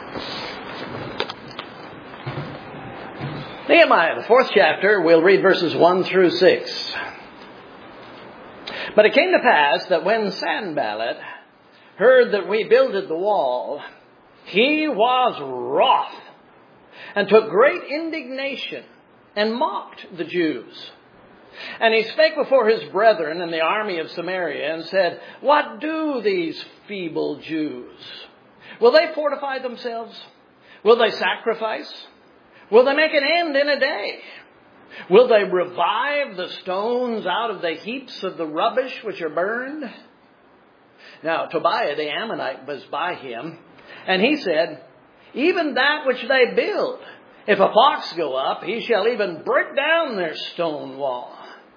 Nehemiah, the 4th chapter, we'll read verses 1 through 6. But it came to pass that when Sanballat heard that we builded the wall, he was wroth, and took great indignation, and mocked the Jews. And he spake before his brethren in the army of Samaria, and said, What do these feeble Jews? Will they fortify themselves? Will they sacrifice? Will they make an end in a day? Will they revive the stones out of the heaps of the rubbish which are burned? Now Tobiah the Ammonite was by him, and he said, Even that which they build, if a fox go up, he shall even break down their stone wall.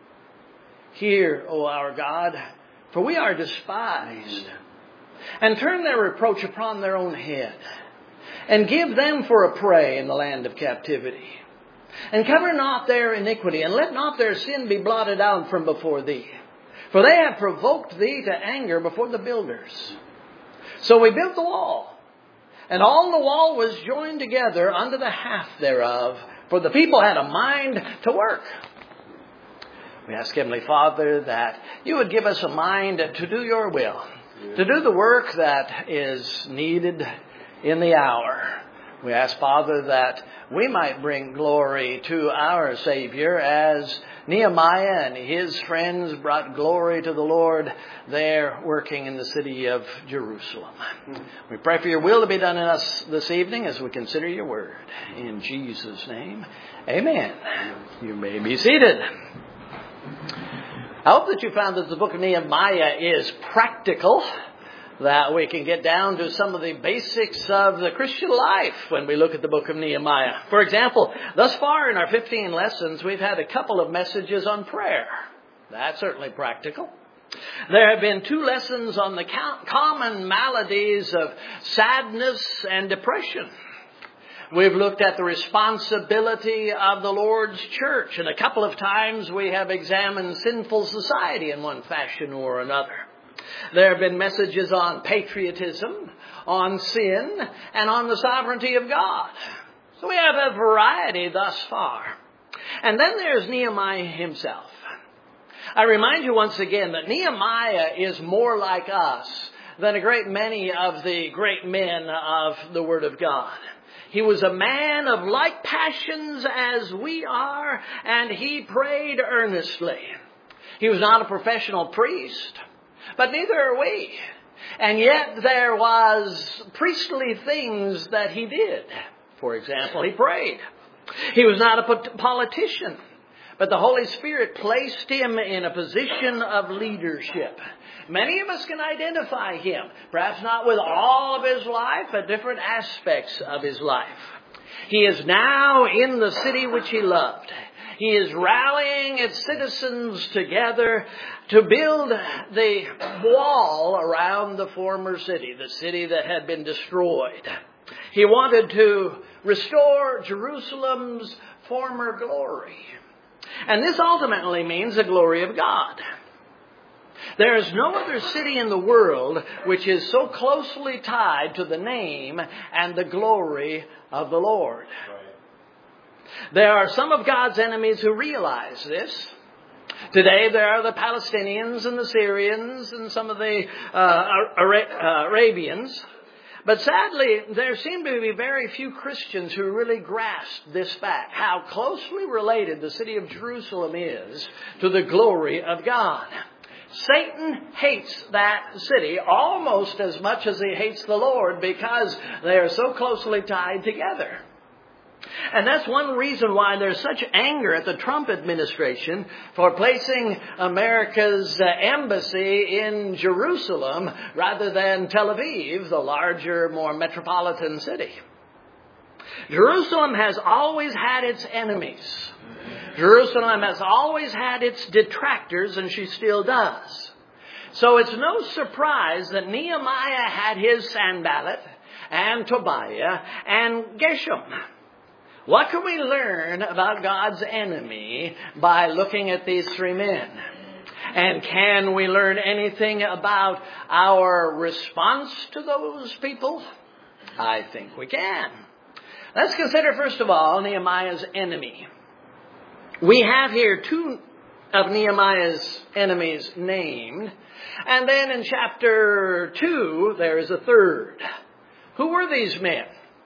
Hear, O our God, for we are despised, and turn their reproach upon their own head, and give them for a prey in the land of captivity. And cover not their iniquity, and let not their sin be blotted out from before thee. For they have provoked thee to anger before the builders. So we built the wall, and all the wall was joined together unto the half thereof, for the people had a mind to work. We ask, Heavenly Father, that you would give us a mind to do your will, to do the work that is needed in the hour. We ask, Father, that we might bring glory to our Savior as Nehemiah and his friends brought glory to the Lord there working in the city of Jerusalem. We pray for your will to be done in us this evening as we consider your word. In Jesus' name, amen. You may be seated. I hope that you found that the book of Nehemiah is practical, that we can get down to some of the basics of the Christian life when we look at the book of Nehemiah. For example, thus far in our 15 lessons, we've had a couple of messages on prayer. That's certainly practical. There have been 2 lessons on the common maladies of sadness and depression. We've looked at the responsibility of the Lord's church, and a couple of times we have examined sinful society in one fashion or another. There have been messages on patriotism, on sin, and on the sovereignty of God. So we have a variety thus far. And then there's Nehemiah himself. I remind you once again that Nehemiah is more like us than a great many of the great men of the Word of God. He was a man of like passions as we are, and he prayed earnestly. He was not a professional priest, but neither are we. And yet there was priestly things that he did. For example, he prayed. He was not a politician, but the Holy Spirit placed him in a position of leadership. Many of us can identify him, perhaps not with all of his life, but different aspects of his life. He is now in the city which he loved. He is rallying its citizens together to build the wall around the former city, the city that had been destroyed. He wanted to restore Jerusalem's former glory. And this ultimately means the glory of God. There is no other city in the world which is so closely tied to the name and the glory of the Lord. There are some of God's enemies who realize this. Today there are the Palestinians and the Syrians and some of the Arabians. But sadly, there seem to be very few Christians who really grasp this fact, how closely related the city of Jerusalem is to the glory of God. Satan hates that city almost as much as he hates the Lord because they are so closely tied together. And that's one reason why there's such anger at the Trump administration for placing America's embassy in Jerusalem rather than Tel Aviv, the larger, more metropolitan city. Jerusalem has always had its enemies. Jerusalem has always had its detractors, and she still does. So it's no surprise that Nehemiah had his Sanballat and Tobiah and Geshem. What can we learn about God's enemy by looking at these 3 men? And can we learn anything about our response to those people? I think we can. Let's consider, first of all, Nehemiah's enemy. We have here two of Nehemiah's enemies named. And then in chapter 2, there is a third. Who were these men?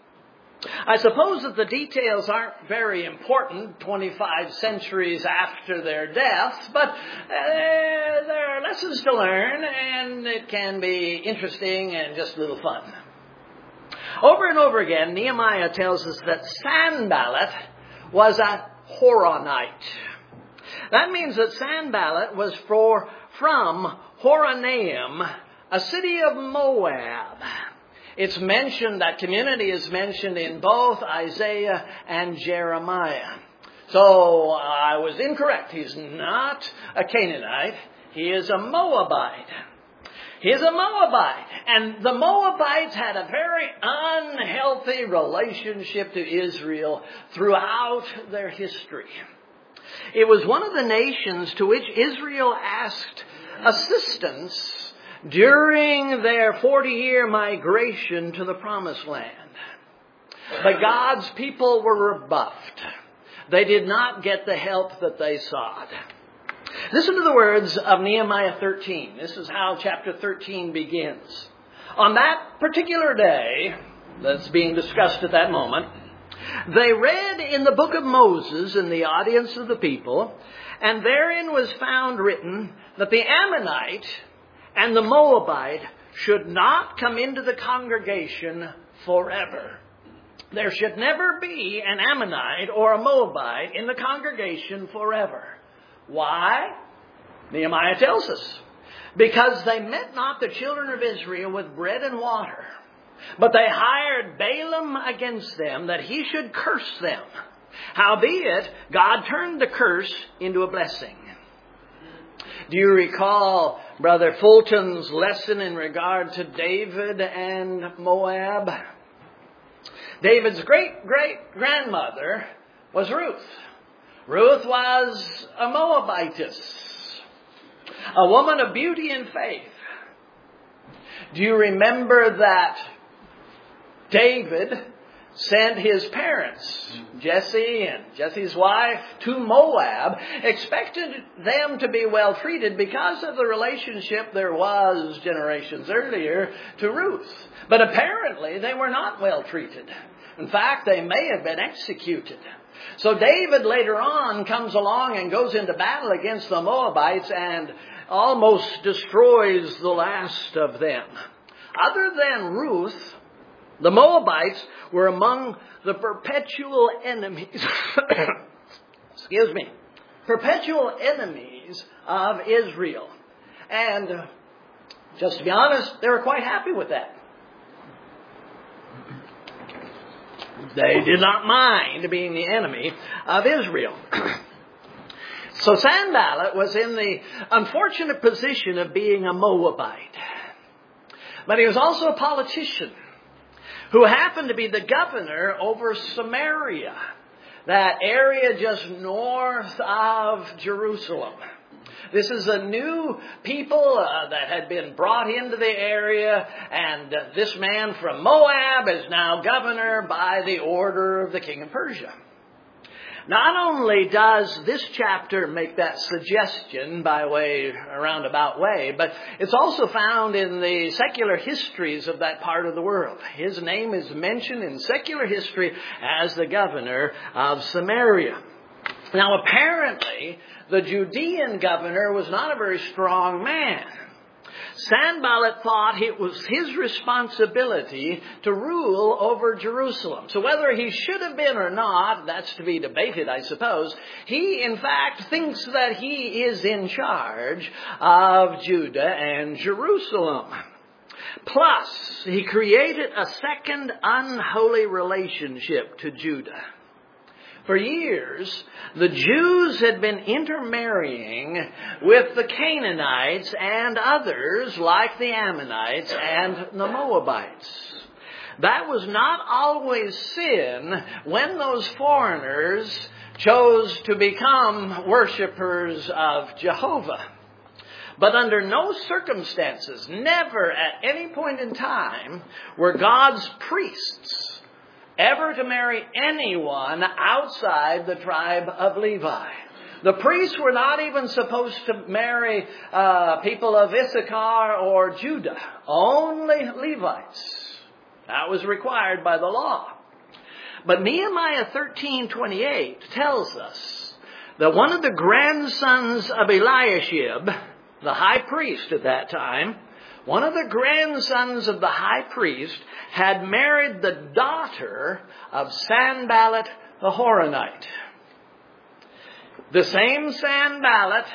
I suppose that the details aren't very important 25 centuries after their deaths, but there are lessons to learn, and it can be interesting and just a little fun. Over and over again, Nehemiah tells us that Sanballat was a Horonite. That means that Sanballat was from Horonaim, a city of Moab. It's mentioned, that community is mentioned in both Isaiah and Jeremiah. So I was incorrect. He's not a Canaanite. He is a Moabite. He is a Moabite. And the Moabites had a very unhealthy relationship to Israel throughout their history. It was one of the nations to which Israel asked assistance during their 40-year migration to the Promised Land. But God's people were rebuffed. They did not get the help that they sought. Listen to the words of Nehemiah 13. This is how chapter 13 begins. On that particular day, that's being discussed at that moment, they read in the book of Moses in the audience of the people, and therein was found written that the Ammonite and the Moabite should not come into the congregation forever. There should never be an Ammonite or a Moabite in the congregation forever. Why? Nehemiah tells us. Because they met not the children of Israel with bread and water, but they hired Balaam against them that he should curse them. Howbeit, God turned the curse into a blessing. Do you recall Brother Fulton's lesson in regard to David and Moab? David's great-great-grandmother was Ruth. Ruth was a Moabitess, a woman of beauty and faith. Do you remember that David sent his parents, Jesse and Jesse's wife, to Moab, expected them to be well treated because of the relationship there was generations earlier to Ruth. But apparently they were not well treated. In fact, they may have been executed. So David later on comes along and goes into battle against the Moabites and almost destroys the last of them. Other than Ruth, the Moabites were among the perpetual enemies, perpetual enemies of Israel. And just to be honest, they were quite happy with that. They did not mind being the enemy of Israel. So Sanballat was in the unfortunate position of being a Moabite. But he was also a politician who happened to be the governor over Samaria, that area just north of Jerusalem. This is a new people that had been brought into the area, and this man from Moab is now governor by the order of the king of Persia. Not only does this chapter make that suggestion by a roundabout way, but it's also found in the secular histories of that part of the world. His name is mentioned in secular history as the governor of Samaria. Now, apparently, the Judean governor was not a very strong man. Sanballat thought it was his responsibility to rule over Jerusalem. So whether he should have been or not, that's to be debated, I suppose. He, in fact, thinks that he is in charge of Judah and Jerusalem. Plus, he created a second unholy relationship to Judah. For years, the Jews had been intermarrying with the Canaanites and others like the Ammonites and the Moabites. That was not always sin when those foreigners chose to become worshipers of Jehovah. But under no circumstances, never at any point in time, were God's priests ever to marry anyone outside the tribe of Levi. The priests were not even supposed to marry people of Issachar or Judah. Only Levites. That was required by the law. But Nehemiah 13:28 tells us that one of the grandsons of Eliashib, the high priest at that time, one of the grandsons of the high priest had married the daughter of Sanballat the Horonite. The same Sanballat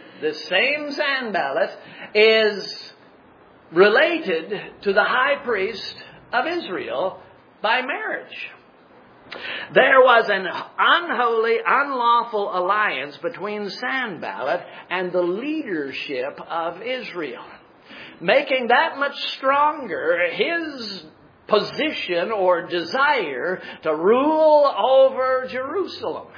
is related to the high priest of Israel by marriage. There was an unholy, unlawful alliance between Sanballat and the leadership of Israel, making that much stronger his position or desire to rule over Jerusalem.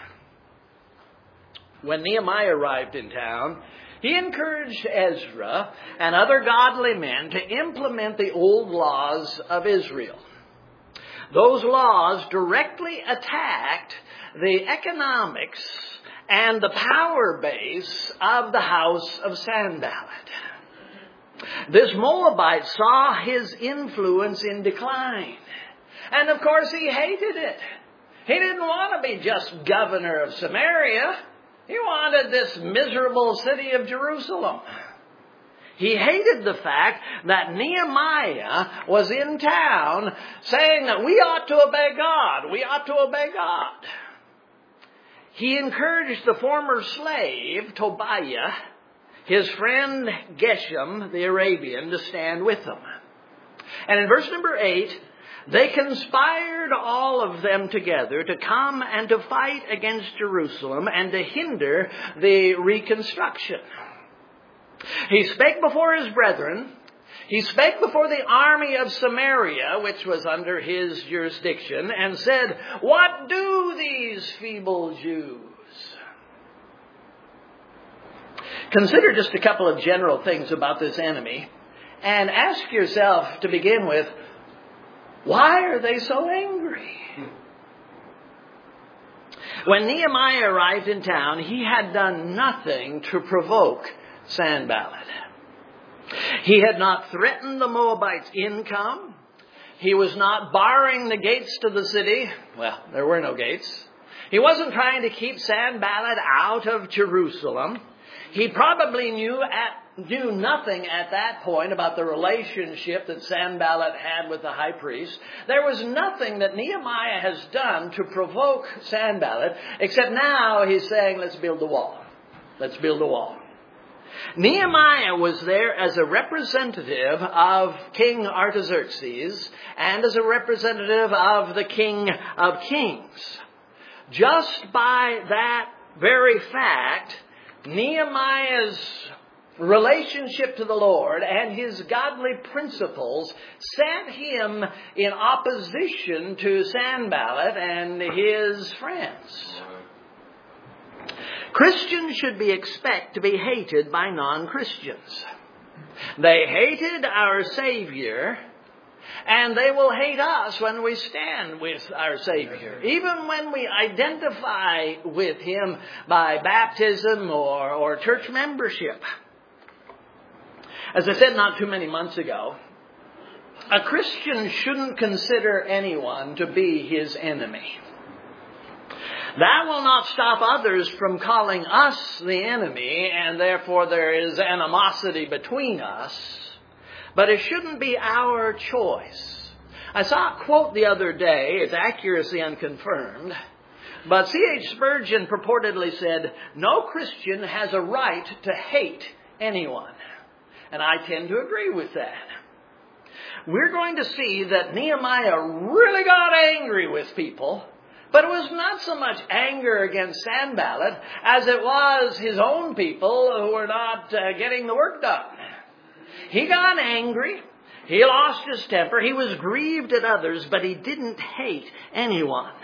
When Nehemiah arrived in town, he encouraged Ezra and other godly men to implement the old laws of Israel. Those laws directly attacked the economics and the power base of the house of Sanballat. This Moabite saw his influence in decline. And of course he hated it. He didn't want to be just governor of Samaria. He wanted this miserable city of Jerusalem. He hated the fact that Nehemiah was in town saying that we ought to obey God. We ought to obey God. He encouraged the former slave, Tobiah, his friend Geshem, the Arabian, to stand with them. And in verse number 8, they conspired all of them together to come and to fight against Jerusalem and to hinder the reconstruction. He spake before his brethren. He spake before the army of Samaria, which was under his jurisdiction, and said, "What do these feeble Jews?" Consider just a couple of general things about this enemy, and ask yourself to begin with, why are they so angry? When Nehemiah arrived in town, he had done nothing to provoke Sanballat. He had not threatened the Moabites' income. He was not barring the gates to the city. Well, there were no gates. He wasn't trying to keep Sanballat out of Jerusalem. He probably knew nothing at that point about the relationship that Sanballat had with the high priest. There was nothing that Nehemiah has done to provoke Sanballat, except now he's saying, let's build the wall. Let's build the wall. Nehemiah was there as a representative of King Artaxerxes and as a representative of the King of Kings. Just by that very fact, Nehemiah's relationship to the Lord and his godly principles set him in opposition to Sanballat and his friends. Christians should be expected to be hated by non-Christians. They hated our Savior, and they will hate us when we stand with our Savior. Even when we identify with Him by baptism or church membership. As I said not too many months ago, a Christian shouldn't consider anyone to be his enemy. That will not stop others from calling us the enemy, and therefore there is animosity between us. But it shouldn't be our choice. I saw a quote the other day, its accuracy unconfirmed, but C.H. Spurgeon purportedly said, "No Christian has a right to hate anyone." And I tend to agree with that. We're going to see that Nehemiah really got angry with people, but it was not so much anger against Sanballat as it was his own people who were not getting the work done. He got angry. He lost his temper. He was grieved at others, but he didn't hate anyone.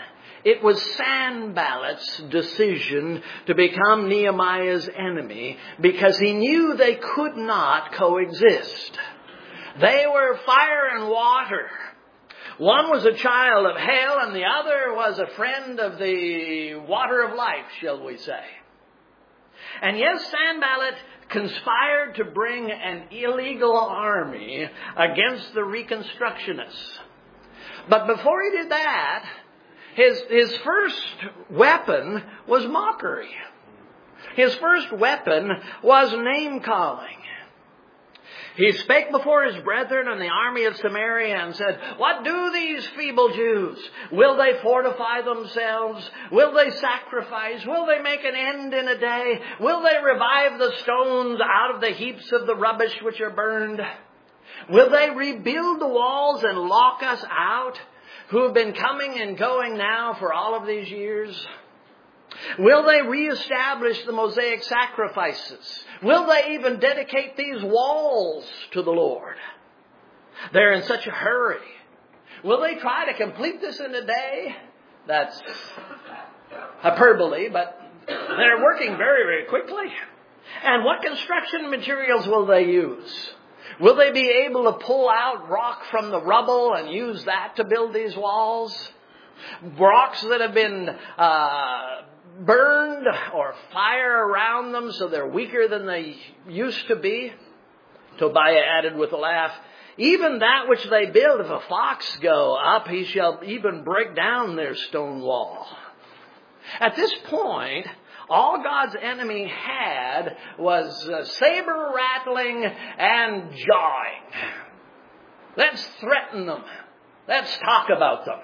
it was Sanballat's decision to become Nehemiah's enemy because he knew they could not coexist. They were fire and water. One was a child of hell and the other was a friend of the water of life, shall we say. And yes, Sanballat conspired to bring an illegal army against the Reconstructionists. But before he did that, his first weapon was mockery. His first weapon was name-calling. He spake before his brethren and the army of Samaria and said, "What do these feeble Jews? Will they fortify themselves? Will they sacrifice? Will they make an end in a day? Will they revive the stones out of the heaps of the rubbish which are burned? Will they rebuild the walls and lock us out, who have been coming and going now for all of these years? Will they reestablish the Mosaic sacrifices? Will they even dedicate these walls to the Lord? They're in such a hurry. Will they try to complete this in a day?" That's hyperbole, but they're working very, very quickly. "And what construction materials will they use? Will they be able to pull out rock from the rubble and use that to build these walls? Rocks that have been burned or fire around them so they're weaker than they used to be?" Tobiah added with a laugh, "Even that which they build, if a fox go up, he shall even break down their stone wall." At this point, all God's enemy had was saber rattling and jawing. Let's threaten them. Let's talk about them.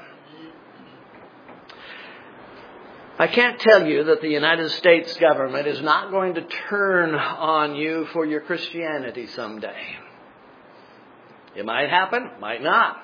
I can't tell you that the United States government is not going to turn on you for your Christianity someday. It might happen, might not.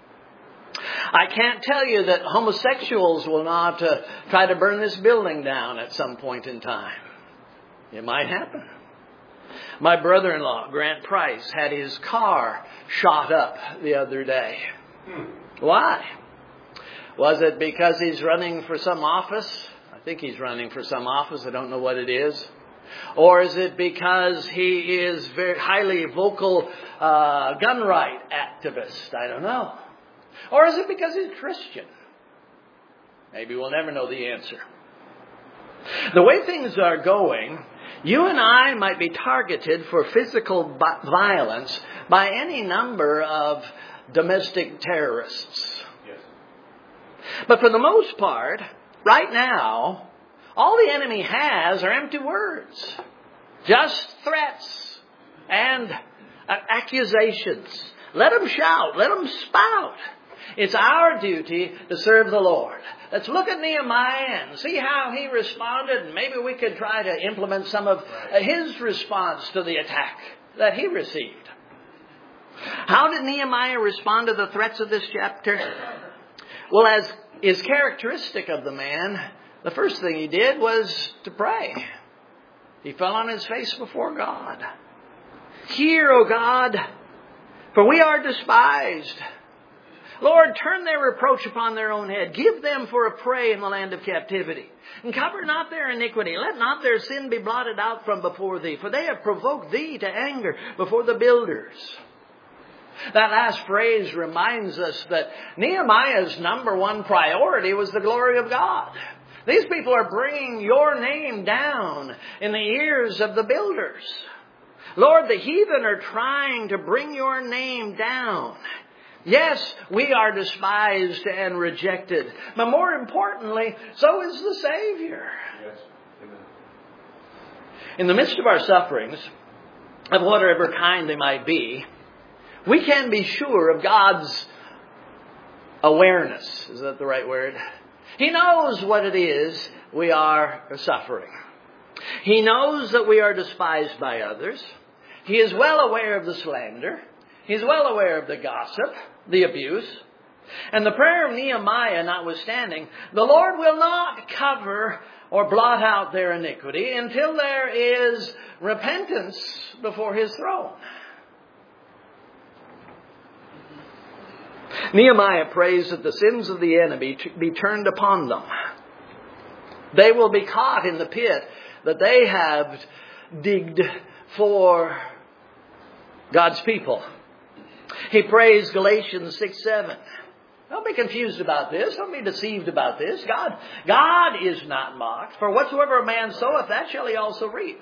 I can't tell you that homosexuals will not try to burn this building down at some point in time. It might happen. My brother-in-law, Grant Price, had his car shot up the other day. Why? Was it because he's running for some office? I think he's running for some office. I don't know what it is. Or is it because he is very highly vocal gun right activist? I don't know. Or is it because he's Christian? Maybe we'll never know the answer. The way things are going, you and I might be targeted for physical violence by any number of domestic terrorists. Yes. But for the most part, right now, all the enemy has are empty words. Just threats and accusations. Let them shout. Let them spout. It's our duty to serve the Lord. Let's look at Nehemiah and see how he responded. And maybe we could try to implement some of his response to the attack that he received. How did Nehemiah respond to the threats of this chapter? Well, as is characteristic of the man, the first thing he did was to pray. He fell on his face before God. "Hear, O God, for we are despised. Lord, turn their reproach upon their own head. Give them for a prey in the land of captivity. And cover not their iniquity. Let not their sin be blotted out from before thee. For they have provoked thee to anger before the builders." That last phrase reminds us that Nehemiah's number one priority was the glory of God. These people are bringing your name down in the ears of the builders. Lord, the heathen are trying to bring your name down. Yes, we are despised and rejected. But more importantly, so is the Savior. Yes. Amen. In the midst of our sufferings, of whatever kind they might be, we can be sure of God's awareness. Is that the right word? He knows what it is we are suffering. He knows that we are despised by others. He is well aware of the slander. He's well aware of the gossip, the abuse. And the prayer of Nehemiah notwithstanding, the Lord will not cover or blot out their iniquity until there is repentance before His throne. Nehemiah prays that the sins of the enemy be turned upon them. They will be caught in the pit that they have digged for God's people. He prays Galatians 6:7. Don't be confused about this. Don't be deceived about this. God is not mocked. For whatsoever a man soweth, that shall he also reap.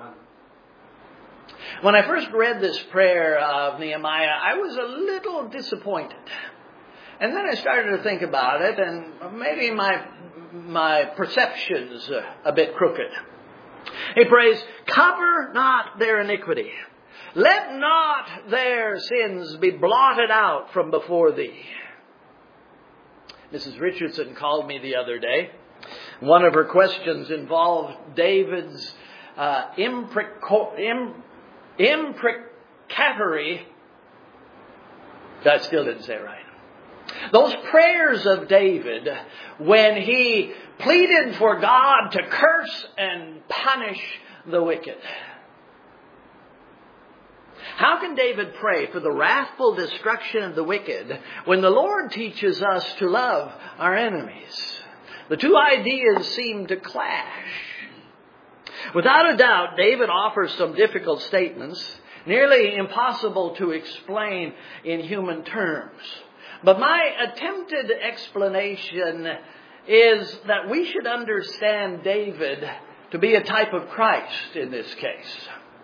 When I first read this prayer of Nehemiah, I was a little disappointed. And then I started to think about it, and maybe my perception's a bit crooked. He prays, cover not their iniquity. Let not their sins be blotted out from before thee. Mrs. Richardson called me the other day. One of her questions involved David's imprecatory. I still didn't say it right. Those prayers of David when he pleaded for God to curse and punish the wicked. How can David pray for the wrathful destruction of the wicked when the Lord teaches us to love our enemies? The two ideas seem to clash. Without a doubt, David offers some difficult statements, nearly impossible to explain in human terms. But my attempted explanation is that we should understand David to be a type of Christ in this case.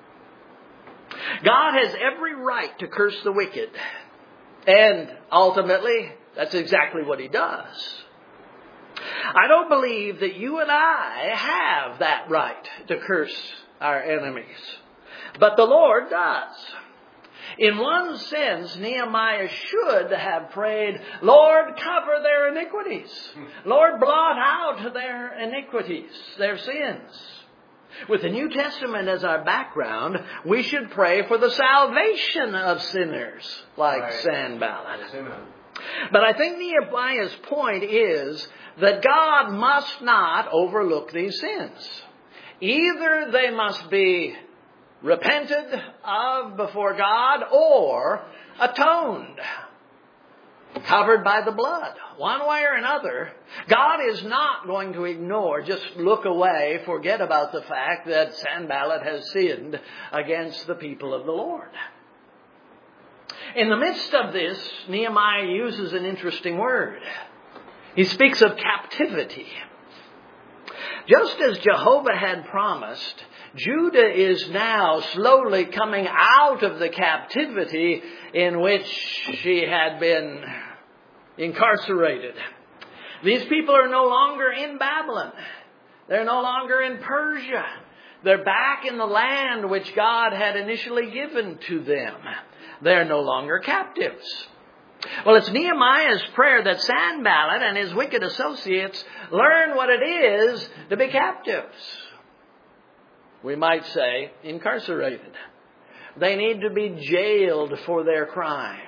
God has every right to curse the wicked. And ultimately, that's exactly what he does. I don't believe that you and I have that right to curse our enemies. But the Lord does. In one sense, Nehemiah should have prayed, Lord, cover their iniquities. Lord, blot out their iniquities, their sins. With the New Testament as our background, we should pray for the salvation of sinners like Sanballat. But I think Nehemiah's point is that God must not overlook these sins. Either they must be repented of before God or atoned, covered by the blood. One way or another, God is not going to ignore, just look away, forget about the fact that Sanballat has sinned against the people of the Lord. In the midst of this, Nehemiah uses an interesting word. He speaks of captivity. Just as Jehovah had promised, Judah is now slowly coming out of the captivity in which she had been incarcerated. These people are no longer in Babylon. They're no longer in Persia. They're back in the land which God had initially given to them. They're no longer captives. Well, it's Nehemiah's prayer that Sanballat and his wicked associates learn what it is to be captives. We might say incarcerated. They need to be jailed for their crimes.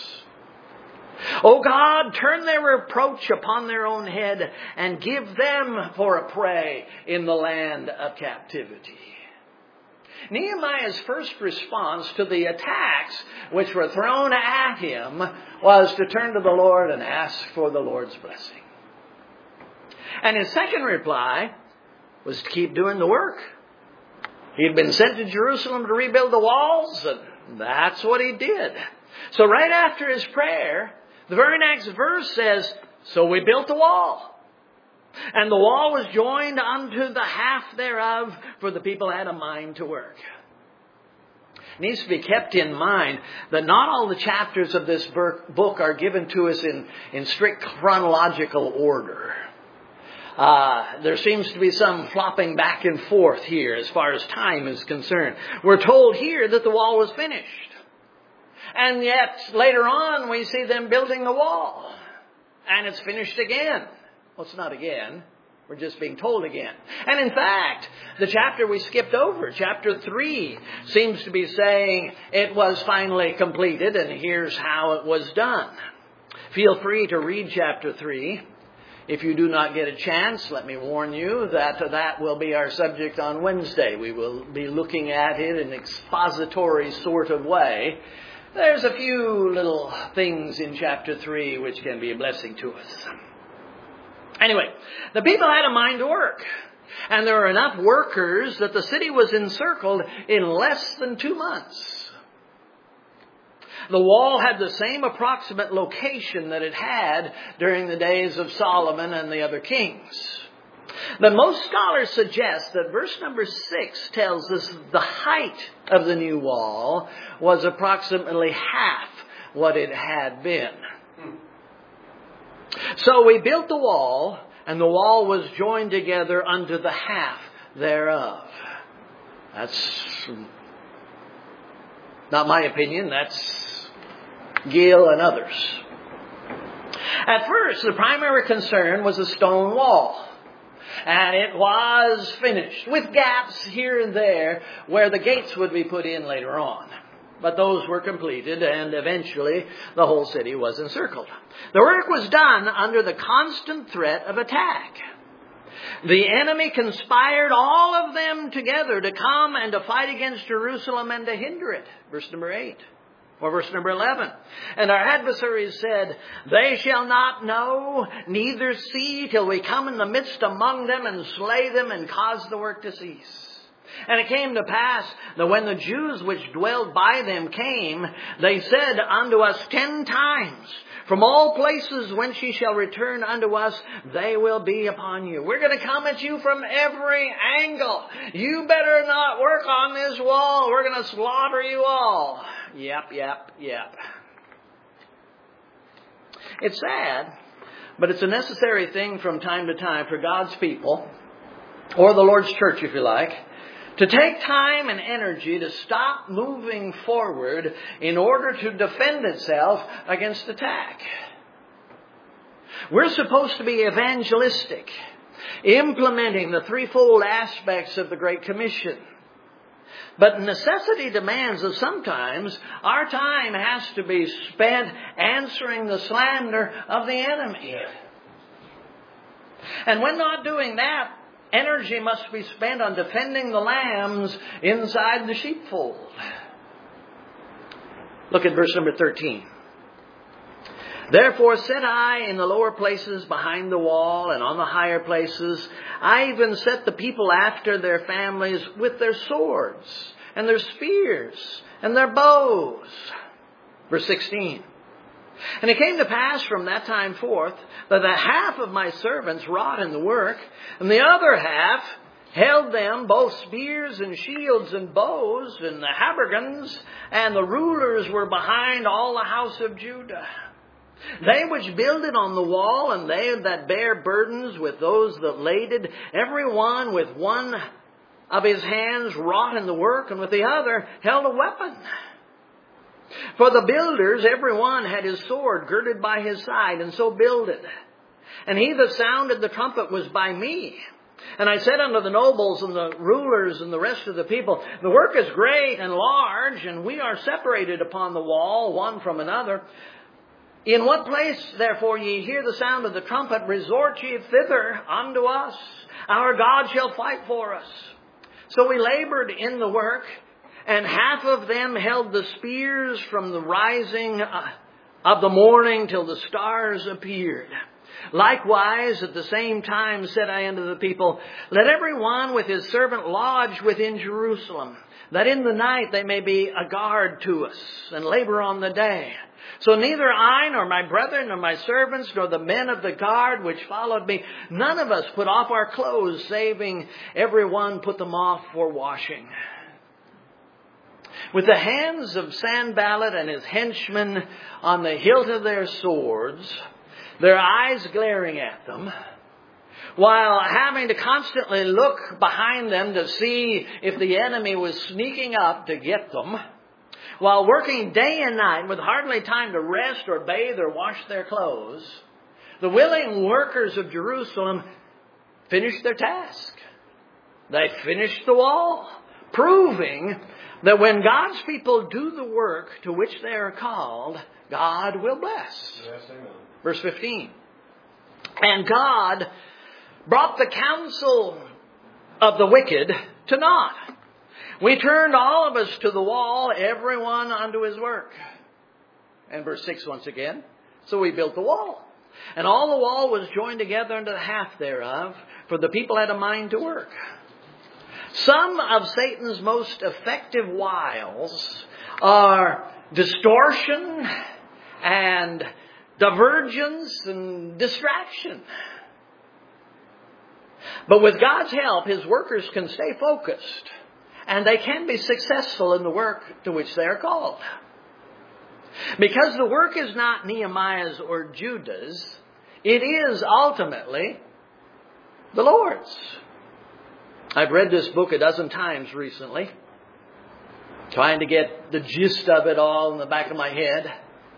Oh God, turn their reproach upon their own head and give them for a prey in the land of captivity. Nehemiah's first response to the attacks which were thrown at him was to turn to the Lord and ask for the Lord's blessing. And his second reply was to keep doing the work. He had been sent to Jerusalem to rebuild the walls, and that's what he did. So right after his prayer, the very next verse says, so we built the wall. And the wall was joined unto the half thereof, for the people had a mind to work. It needs to be kept in mind that not all the chapters of this book are given to us in strict chronological order. There seems to be some flopping back and forth here as far as time is concerned. We're told here that the wall was finished. And yet later on we see them building the wall. And it's finished again. Well, it's not again. We're just being told again. And in fact, the chapter we skipped over, chapter 3, seems to be saying it was finally completed and here's how it was done. Feel free to read chapter 3. If you do not get a chance, let me warn you that will be our subject on Wednesday. We will be looking at it in an expository sort of way There's a few little things in chapter 3 which can be a blessing to us. Anyway, the people had a mind to work. And there were enough workers that the city was encircled in less than 2 months. The wall had the same approximate location that it had during the days of Solomon and the other kings. But most scholars suggest that verse number 6 tells us the height of the new wall was approximately half what it had been. So we built the wall, and the wall was joined together unto the half thereof. That's not my opinion. That's Gill and others. At first, the primary concern was a stone wall. And it was finished with gaps here and there where the gates would be put in later on. But those were completed, and eventually the whole city was encircled. The work was done under the constant threat of attack. The enemy conspired all of them together to come and to fight against Jerusalem and to hinder it. Verse number 8. Or verse number 11. And our adversaries said, they shall not know, neither see, till we come in the midst among them and slay them and cause the work to cease. And it came to pass that when the Jews which dwelled by them came, they said unto us 10 times, from all places whence ye shall return unto us, they will be upon you. We're going to come at you from every angle. You better not work on this wall. We're going to slaughter you all. Yep. It's sad, but it's a necessary thing from time to time for God's people, or the Lord's church if you like, to take time and energy to stop moving forward in order to defend itself against attack. We're supposed to be evangelistic, implementing the threefold aspects of the Great Commission. But necessity demands that sometimes our time has to be spent answering the slander of the enemy. And when not doing that, energy must be spent on defending the lambs inside the sheepfold. Look at verse number 13. Therefore set I in the lower places behind the wall, and on the higher places I even set the people after their families with their swords and their spears and their bows. Verse 16. And it came to pass from that time forth that the half of my servants wrought in the work, and the other half held them both spears and shields and bows and the habergeons, and the rulers were behind all the house of Judah. They which builded on the wall, and they that bare burdens with those that laded, every one with one of his hands wrought in the work, and with the other held a weapon. For the builders, every one had his sword girded by his side, and so builded. And he that sounded the trumpet was by me. And I said unto the nobles and the rulers and the rest of the people, the work is great and large, and we are separated upon the wall, one from another. In what place, therefore, ye hear the sound of the trumpet, resort ye thither unto us. Our God shall fight for us. So we labored in the work, and half of them held the spears from the rising of the morning till the stars appeared. Likewise, at the same time said I unto the people, let every one with his servant lodge within Jerusalem, that in the night they may be a guard to us, and labor on the day. So neither I, nor my brethren, nor my servants, nor the men of the guard which followed me, none of us put off our clothes, saving every one put them off for washing. With the hands of Sanballat and his henchmen on the hilt of their swords, their eyes glaring at them, while having to constantly look behind them to see if the enemy was sneaking up to get them, while working day and night with hardly time to rest or bathe or wash their clothes, the willing workers of Jerusalem finished their task. They finished the wall, proving that when God's people do the work to which they are called, God will bless. Yes, amen. Verse 15. And God brought the counsel of the wicked to naught. We turned all of us to the wall, everyone unto his work. And verse 6 once again. So we built the wall. And all the wall was joined together unto the half thereof, for the people had a mind to work. Some of Satan's most effective wiles are distortion and divergence and distraction. But with God's help, His workers can stay focused, and they can be successful in the work to which they are called. Because the work is not Nehemiah's or Judah's, it is ultimately the Lord's. I've read this book a dozen times recently, trying to get the gist of it all in the back of my head.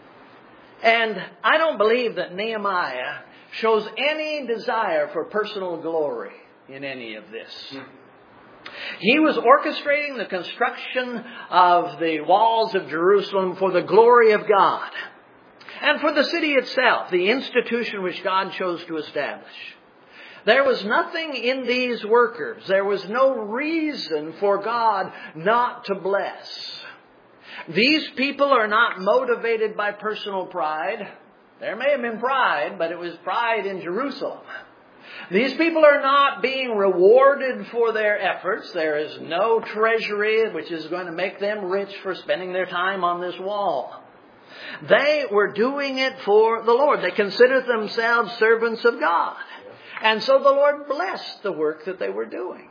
And I don't believe that Nehemiah shows any desire for personal glory in any of this. He was orchestrating the construction of the walls of Jerusalem for the glory of God and for the city itself, the institution which God chose to establish. There was nothing in these workers. There was no reason for God not to bless. These people are not motivated by personal pride. There may have been pride, but it was pride in Jerusalem. These people are not being rewarded for their efforts. There is no treasury which is going to make them rich for spending their time on this wall. They were doing it for the Lord. They considered themselves servants of God. And so the Lord blessed the work that they were doing.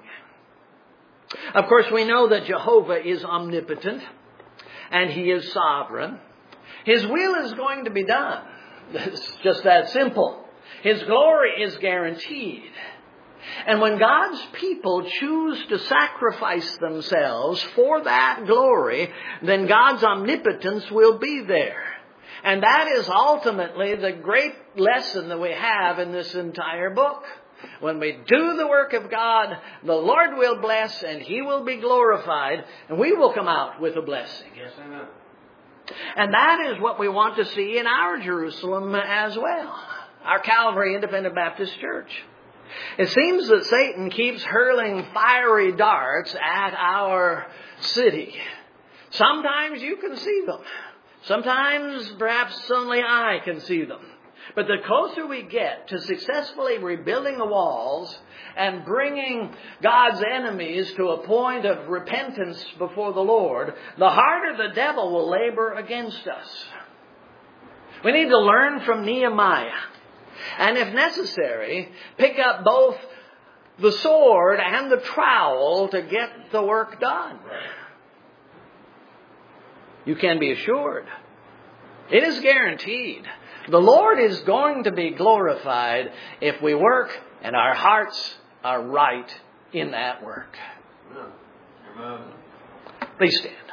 Of course, we know that Jehovah is omnipotent and He is sovereign. His will is going to be done. It's just that simple. His glory is guaranteed. And when God's people choose to sacrifice themselves for that glory, then God's omnipotence will be there. And that is ultimately the great lesson that we have in this entire book. When we do the work of God, the Lord will bless and He will be glorified, and we will come out with a blessing. Yes, amen. And that is what we want to see in our Jerusalem as well. Our Calvary Independent Baptist Church. It seems that Satan keeps hurling fiery darts at our city. Sometimes you can see them. Sometimes perhaps only I can see them. But the closer we get to successfully rebuilding the walls and bringing God's enemies to a point of repentance before the Lord, the harder the devil will labor against us. We need to learn from Nehemiah. And if necessary, pick up both the sword and the trowel to get the work done. You can be assured. It is guaranteed. The Lord is going to be glorified if we work and our hearts are right in that work. Amen. Please stand.